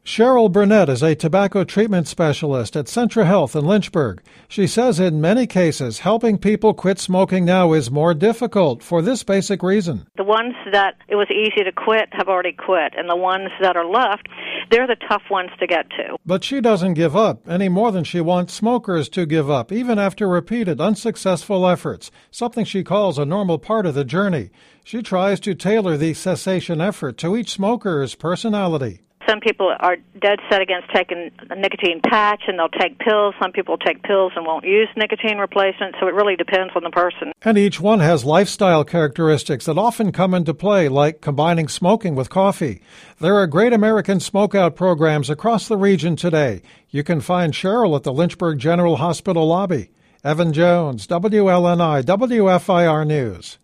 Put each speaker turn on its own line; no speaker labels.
Cheryl Burnett is a tobacco treatment specialist at Centra Health in Lynchburg. She says in many cases, helping people quit smoking now is more difficult for this basic reason.
The ones that it was easy to quit have already quit, and the ones that are left, they're the tough ones to get to.
But she doesn't give up any more than she wants smokers to give up, even after repeated unsuccessful efforts, something she calls a normal part of the journey. She tries to tailor the cessation effort to each smoker's personality.
Some people are dead set against taking a nicotine patch, and they'll take pills. Some people take pills and won't use nicotine replacement, so it really depends on the person.
And each one has lifestyle characteristics that often come into play, like combining smoking with coffee. There are great American smokeout programs across the region today. You can find Cheryl at the Lynchburg General Hospital lobby. Evan Jones, WLNI, WFIR News.